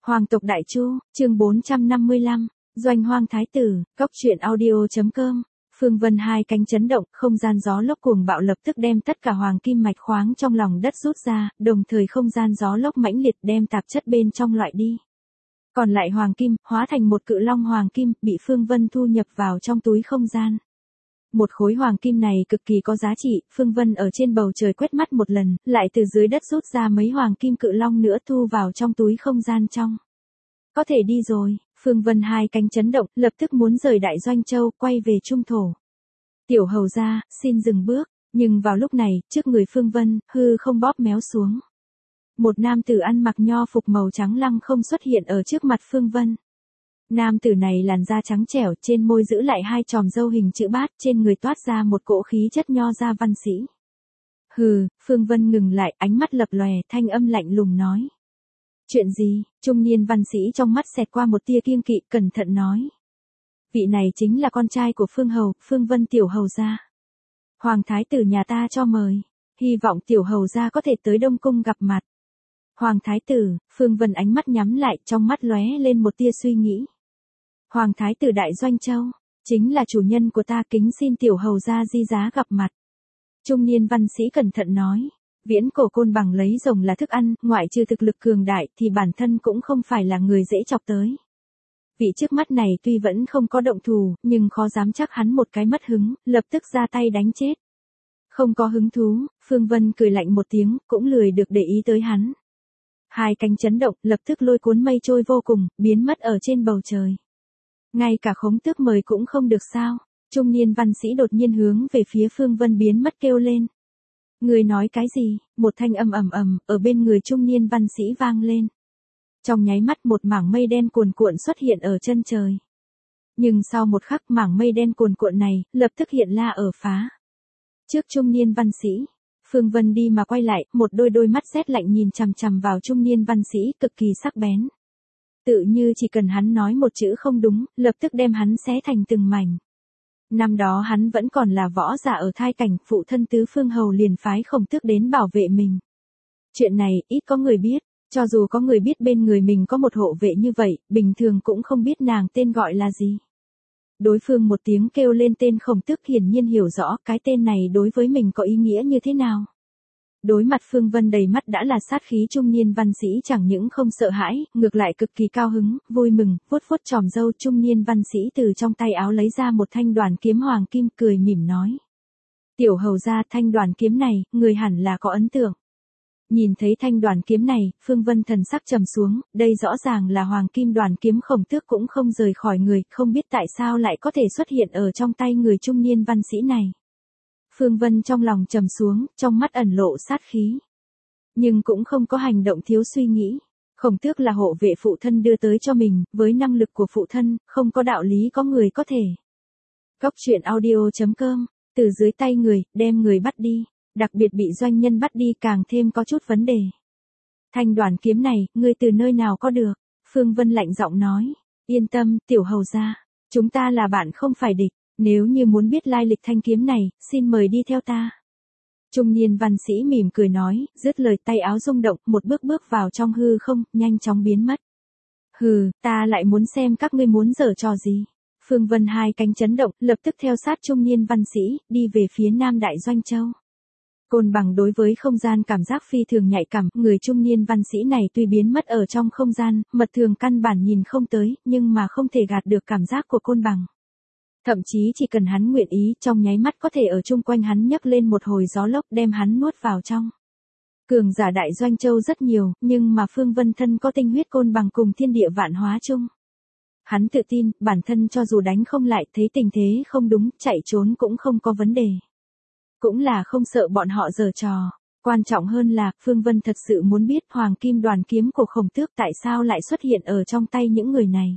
Hoàng tộc Đại Chu, chương 455, Doanh Hoang Thái Tử, Cóc truyện audio.com. Phương Vân hai cánh chấn động, không gian gió lốc cuồng bạo lập tức đem tất cả hoàng kim mạch khoáng trong lòng đất rút ra, đồng thời không gian gió lốc mãnh liệt đem tạp chất bên trong loại đi. Còn lại hoàng kim, hóa thành một cự long hoàng kim, bị Phương Vân thu nhập vào trong túi không gian. Một khối hoàng kim này cực kỳ có giá trị, Phương Vân ở trên bầu trời quét mắt một lần, lại từ dưới đất rút ra mấy hoàng kim cự long nữa thu vào trong túi không gian trong. Có thể đi rồi, Phương Vân hai cánh chấn động, lập tức muốn rời Đại Doanh Châu, quay về Trung Thổ. Tiểu hầu gia, xin dừng bước, nhưng vào lúc này, trước người Phương Vân, hư không bóp méo xuống. Một nam tử ăn mặc nho phục màu trắng lăng không xuất hiện ở trước mặt Phương Vân. Nam tử này làn da trắng trẻo, trên môi giữ lại hai chòm râu hình chữ bát, trên người toát ra một cỗ khí chất nho gia văn sĩ. Hừ, Phương Vân ngừng lại, ánh mắt lập lòe, thanh âm lạnh lùng nói. Chuyện gì? Trung niên văn sĩ trong mắt xẹt qua một tia kiêng kỵ, cẩn thận nói. Vị này chính là con trai của Phương Hầu, Phương Vân tiểu hầu gia. Hoàng thái tử nhà ta cho mời, hy vọng tiểu hầu gia có thể tới Đông Cung gặp mặt. Hoàng thái tử, Phương Vân ánh mắt nhắm lại, trong mắt lóe lên một tia suy nghĩ. Hoàng thái tử Đại Doanh Châu, chính là chủ nhân của ta, kính xin tiểu hầu gia di giá gặp mặt. Trung niên văn sĩ cẩn thận nói, viễn cổ côn bằng lấy rồng là thức ăn, ngoại trừ thực lực cường đại thì bản thân cũng không phải là người dễ chọc tới. Vị trước mắt này tuy vẫn không có động thủ, nhưng khó dám chắc hắn một cái mất hứng, lập tức ra tay đánh chết. Không có hứng thú, Phương Vân cười lạnh một tiếng, cũng lười được để ý tới hắn. Hai cánh chấn động, lập tức lôi cuốn mây trôi vô cùng, biến mất ở trên bầu trời. Ngay cả Khống Tước mời cũng không được sao? Trung niên văn sĩ đột nhiên hướng về phía Phương Vân biến mất kêu lên. Người nói cái gì? Một thanh âm ầm ầm ở bên người trung niên văn sĩ vang lên. Trong nháy mắt một mảng mây đen cuồn cuộn xuất hiện ở chân trời. Nhưng sau một khắc mảng mây đen cuồn cuộn này lập tức hiện la ở phá. Trước trung niên văn sĩ, Phương Vân đi mà quay lại, một đôi mắt rét lạnh nhìn chằm chằm vào trung niên văn sĩ cực kỳ sắc bén. Tự như chỉ cần hắn nói một chữ không đúng, lập tức đem hắn xé thành từng mảnh. Năm đó hắn vẫn còn là võ giả ở thai cảnh, phụ thân tứ Phương Hầu liền phái Khổng Tước đến bảo vệ mình. Chuyện này ít có người biết, cho dù có người biết bên người mình có một hộ vệ như vậy, bình thường cũng không biết nàng tên gọi là gì. Đối phương một tiếng kêu lên tên Khổng Tước hiển nhiên hiểu rõ cái tên này đối với mình có ý nghĩa như thế nào. Đối mặt Phương Vân đầy mắt đã là sát khí, trung niên văn sĩ chẳng những không sợ hãi, ngược lại cực kỳ cao hứng, vui mừng, vuốt vuốt chòm râu, trung niên văn sĩ từ trong tay áo lấy ra một thanh đoàn kiếm hoàng kim, cười mỉm nói. Tiểu hầu gia, thanh đoàn kiếm này, người hẳn là có ấn tượng. Nhìn thấy thanh đoàn kiếm này, Phương Vân thần sắc trầm xuống, đây rõ ràng là hoàng kim đoàn kiếm Khổng Tước cũng không rời khỏi người, không biết tại sao lại có thể xuất hiện ở trong tay người trung niên văn sĩ này. Phương Vân trong lòng trầm xuống, trong mắt ẩn lộ sát khí. Nhưng cũng không có hành động thiếu suy nghĩ. Khổng Tước là hộ vệ phụ thân đưa tới cho mình, với năng lực của phụ thân, không có đạo lý có người có thể. Cóc truyện audio.com, từ dưới tay người, đem người bắt đi, đặc biệt bị doanh nhân bắt đi càng thêm có chút vấn đề. Thanh đoàn kiếm này, ngươi từ nơi nào có được? Phương Vân lạnh giọng nói, yên tâm, tiểu hầu gia, chúng ta là bạn không phải địch. Nếu như muốn biết lai lịch thanh kiếm này, xin mời đi theo ta. Trung niên văn sĩ mỉm cười nói, dứt lời tay áo rung động, một bước bước vào trong hư không, nhanh chóng biến mất. Hừ, ta lại muốn xem các ngươi muốn giở trò gì. Phương Vân hai cánh chấn động, lập tức theo sát trung niên văn sĩ, đi về phía Nam Đại Doanh Châu. Côn bằng đối với không gian cảm giác phi thường nhạy cảm, người trung niên văn sĩ này tuy biến mất ở trong không gian, mật thường căn bản nhìn không tới, nhưng mà không thể gạt được cảm giác của côn bằng. Thậm chí chỉ cần hắn nguyện ý, trong nháy mắt có thể ở chung quanh hắn nhấc lên một hồi gió lốc đem hắn nuốt vào trong. Cường giả Đại Doanh Châu rất nhiều, nhưng mà Phương Vân thân có tinh huyết côn bằng cùng thiên địa vạn hóa chung. Hắn tự tin, bản thân cho dù đánh không lại, thấy tình thế không đúng, chạy trốn cũng không có vấn đề. Cũng là không sợ bọn họ giở trò. Quan trọng hơn là, Phương Vân thật sự muốn biết hoàng kim đoàn kiếm của Khổng Tước tại sao lại xuất hiện ở trong tay những người này.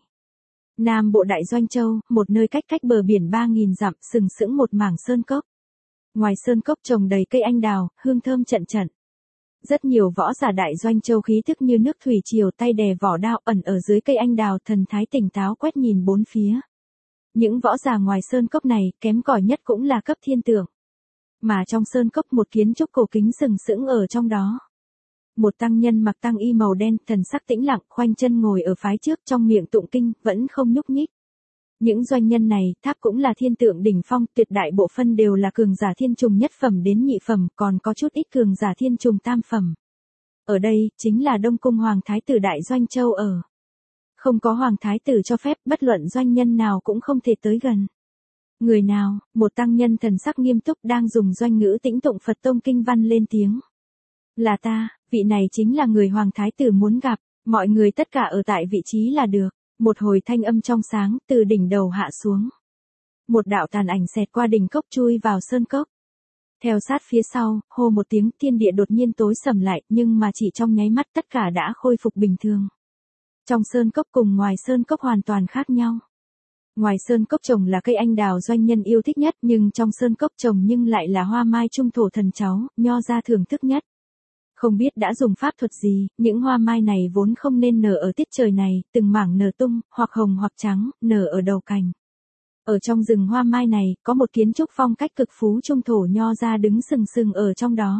Nam bộ Đại Doanh Châu, một nơi cách bờ biển 3.000 dặm, sừng sững một mảng sơn cốc. Ngoài sơn cốc trồng đầy cây anh đào, hương thơm trận trận. Rất nhiều võ giả Đại Doanh Châu khí thức như nước thủy triều, tay đè vỏ đao, ẩn ở dưới cây anh đào, thần thái tỉnh táo quét nhìn bốn phía. Những võ giả ngoài sơn cốc này, kém cỏi nhất cũng là cấp thiên tượng. Mà trong sơn cốc một kiến trúc cổ kính sừng sững ở trong đó. Một tăng nhân mặc tăng y màu đen, thần sắc tĩnh lặng, khoanh chân ngồi ở phái trước trong miệng tụng kinh, vẫn không nhúc nhích. Những doanh nhân này, tháp cũng là thiên tượng đỉnh phong, tuyệt đại bộ phân đều là cường giả thiên trùng nhất phẩm đến nhị phẩm, còn có chút ít cường giả thiên trùng tam phẩm. Ở đây, chính là Đông Cung Hoàng Thái tử Đại Doanh Châu ở. Không có Hoàng Thái tử cho phép, bất luận doanh nhân nào cũng không thể tới gần. Người nào, một tăng nhân thần sắc nghiêm túc đang dùng doanh ngữ tĩnh tụng Phật tông kinh văn lên tiếng. Là ta, vị này chính là người Hoàng Thái tử muốn gặp, mọi người tất cả ở tại vị trí là được. Một hồi thanh âm trong sáng, từ đỉnh đầu hạ xuống. Một đạo tàn ảnh xẹt qua đỉnh cốc chui vào sơn cốc. Theo sát phía sau, hô một tiếng, thiên địa đột nhiên tối sầm lại, nhưng mà chỉ trong nháy mắt tất cả đã khôi phục bình thường. Trong sơn cốc cùng ngoài sơn cốc hoàn toàn khác nhau. Ngoài sơn cốc trồng là cây anh đào doanh nhân yêu thích nhất, nhưng trong sơn cốc trồng nhưng lại là hoa mai trung thổ thần cháu, nho gia thưởng thức nhất. Không biết đã dùng pháp thuật gì, những hoa mai này vốn không nên nở ở tiết trời này, từng mảng nở tung, hoặc hồng hoặc trắng, nở ở đầu cành. Ở trong rừng hoa mai này, có một kiến trúc phong cách cực phú trung thổ nho gia đứng sừng sừng ở trong đó.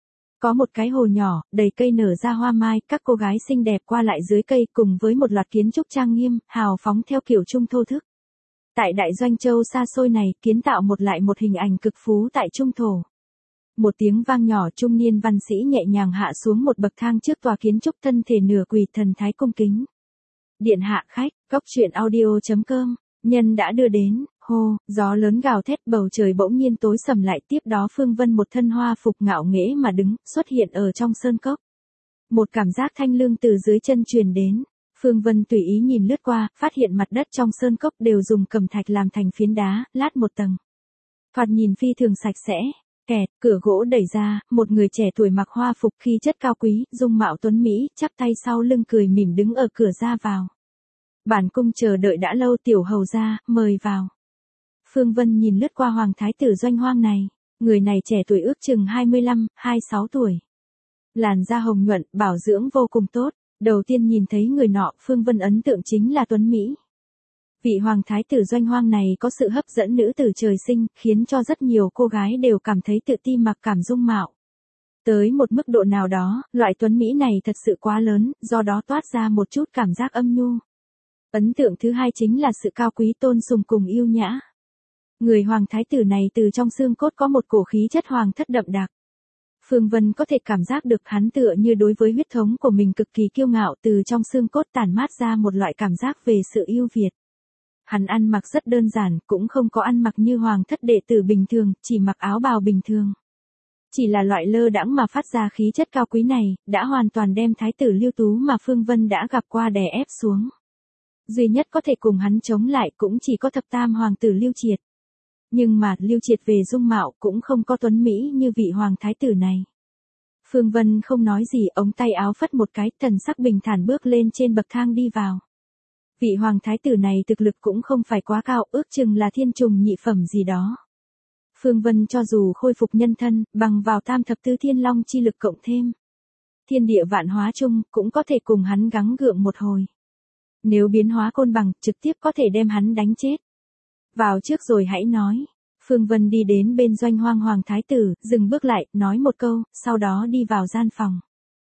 Có một cái hồ nhỏ, đầy cây nở ra hoa mai, các cô gái xinh đẹp qua lại dưới cây cùng với một loạt kiến trúc trang nghiêm, hào phóng theo kiểu trung thô thức. Tại Đại Doanh Châu xa xôi này, kiến tạo một lại một hình ảnh cực phú tại trung thổ. Một tiếng vang nhỏ, trung niên văn sĩ nhẹ nhàng hạ xuống một bậc thang trước tòa kiến trúc, thân thể nửa quỳ, thần thái cung kính. Điện hạ khách, cốc truyện audio.com, nhân đã đưa đến, hô, gió lớn gào thét, bầu trời bỗng nhiên tối sầm lại, tiếp đó Phương Vân một thân hoa phục ngạo nghễ mà đứng, xuất hiện ở trong sơn cốc. Một cảm giác thanh lương từ dưới chân truyền đến. Phương Vân tùy ý nhìn lướt qua, phát hiện mặt đất trong sơn cốc đều dùng cẩm thạch làm thành phiến đá, lát một tầng. Thoạt nhìn phi thường sạch sẽ. Kẹt, cửa gỗ đẩy ra, một người trẻ tuổi mặc hoa phục khí chất cao quý, dung mạo tuấn mỹ, chắp tay sau lưng cười mỉm đứng ở cửa ra vào. Bản cung chờ đợi đã lâu, tiểu hầu gia, mời vào. Phương Vân nhìn lướt qua Hoàng Thái tử Doanh Hoang này, người này trẻ tuổi ước chừng 25, 26 tuổi. Làn da hồng nhuận, bảo dưỡng vô cùng tốt. Đầu tiên nhìn thấy người nọ, Phương Vân ấn tượng chính là tuấn mỹ. Vị Hoàng Thái tử Doanh Hoang này có sự hấp dẫn nữ tử trời sinh, khiến cho rất nhiều cô gái đều cảm thấy tự ti mặc cảm dung mạo. Tới một mức độ nào đó, loại tuấn mỹ này thật sự quá lớn, do đó toát ra một chút cảm giác âm nhu. Ấn tượng thứ hai chính là sự cao quý tôn sùng cùng yêu nhã. Người Hoàng Thái tử này từ trong xương cốt có một cổ khí chất hoàng thất đậm đặc. Phương Vân có thể cảm giác được hắn tựa như đối với huyết thống của mình cực kỳ kiêu ngạo, từ trong xương cốt tản mát ra một loại cảm giác về sự yêu Việt. Hắn ăn mặc rất đơn giản, cũng không có ăn mặc như hoàng thất đệ tử bình thường, chỉ mặc áo bào bình thường. Chỉ là loại lơ đãng mà phát ra khí chất cao quý này, đã hoàn toàn đem thái tử Lưu Tú mà Phương Vân đã gặp qua đè ép xuống. Duy nhất có thể cùng hắn chống lại cũng chỉ có thập tam hoàng tử Lưu Triệt. Nhưng mà Lưu Triệt về dung mạo cũng không có tuấn mỹ như vị hoàng thái tử này. Phương Vân không nói gì, ống tay áo phất một cái, thần sắc bình thản bước lên trên bậc thang đi vào. Vị hoàng thái tử này thực lực cũng không phải quá cao, ước chừng là thiên trùng nhị phẩm gì đó. Phương Vân cho dù khôi phục nhân thân, bằng vào tam thập tứ thiên long chi lực cộng thêm thiên địa vạn hóa chung, cũng có thể cùng hắn gắng gượng một hồi. Nếu biến hóa côn bằng, trực tiếp có thể đem hắn đánh chết. Vào trước rồi hãy nói. Phương Vân đi đến bên Doanh Hoang hoàng thái tử, dừng bước lại, nói một câu, sau đó đi vào gian phòng.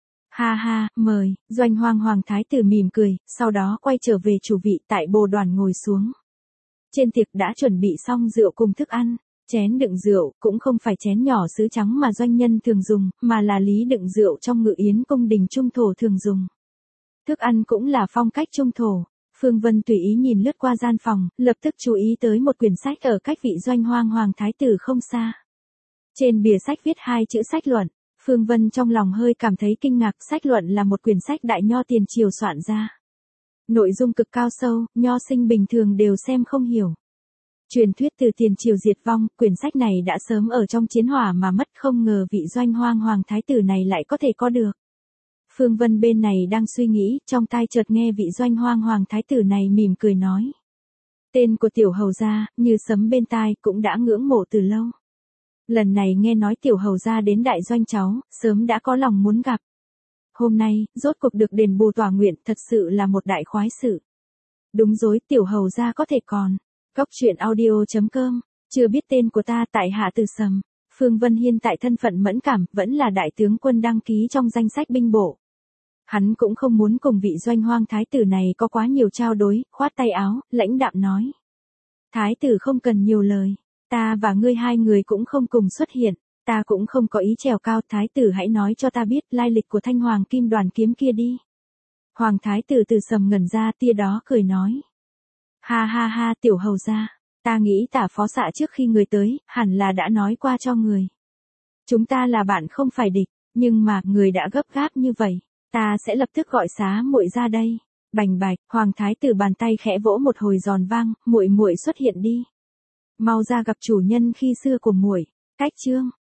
Ha ha, mời. Doanh Hoang hoàng thái tử mỉm cười, sau đó quay trở về chủ vị, tại bồ đoàn ngồi xuống. Trên tiệc đã chuẩn bị xong rượu cùng thức ăn. Chén đựng rượu, cũng không phải chén nhỏ sứ trắng mà doanh nhân thường dùng, mà là lý đựng rượu trong Ngự Yến cung đình trung thổ thường dùng. Thức ăn cũng là phong cách trung thổ. Phương Vân tùy ý nhìn lướt qua gian phòng, lập tức chú ý tới một quyển sách ở cách vị Doanh Hoang hoàng thái tử không xa. Trên bìa sách viết hai chữ sách luận. Phương Vân trong lòng hơi cảm thấy kinh ngạc, sách luận là một quyển sách đại nho tiền triều soạn ra. Nội dung cực cao sâu, nho sinh bình thường đều xem không hiểu. Truyền thuyết từ tiền triều diệt vong, quyển sách này đã sớm ở trong chiến hỏa mà mất, không ngờ vị Doanh Hoang hoàng thái tử này lại có thể có được. Phương Vân bên này đang suy nghĩ, trong tai chợt nghe vị Doanh Hoang hoàng thái tử này mỉm cười nói. Tên của tiểu hầu gia, như sấm bên tai, cũng đã ngưỡng mộ từ lâu. Lần này nghe nói tiểu hầu gia đến đại doanh cháu, sớm đã có lòng muốn gặp. Hôm nay, rốt cuộc được đền bù tỏa nguyện, thật sự là một đại khoái sự. Đúng rồi, tiểu hầu gia có thể còn. Cốc truyện audio.com, chưa biết tên của ta, tại hạ Từ Sầm. Phương Vân Hiên tại thân phận mẫn cảm, vẫn là đại tướng quân đăng ký trong danh sách binh bộ. Hắn cũng không muốn cùng vị Doanh Hoang thái tử này có quá nhiều trao đổi, khoát tay áo, lãnh đạm nói. Thái tử không cần nhiều lời, ta và ngươi hai người cũng không cùng xuất hiện, ta cũng không có ý trèo cao, thái tử hãy nói cho ta biết lai lịch của thanh hoàng kim đoàn kiếm kia đi. Hoàng thái tử từ sầm ngẩn ra, tia đó cười nói. Ha ha ha, tiểu hầu gia, ta nghĩ Tả phó xạ trước khi người tới, hẳn là đã nói qua cho người. Chúng ta là bạn không phải địch, nhưng mà người đã gấp gáp như vậy, ta sẽ lập tức gọi xá muội ra đây. Bành bạch, hoàng thái tử bàn tay khẽ vỗ một hồi giòn vang, muội muội xuất hiện đi. Mau ra gặp chủ nhân khi xưa của muội. Cách chương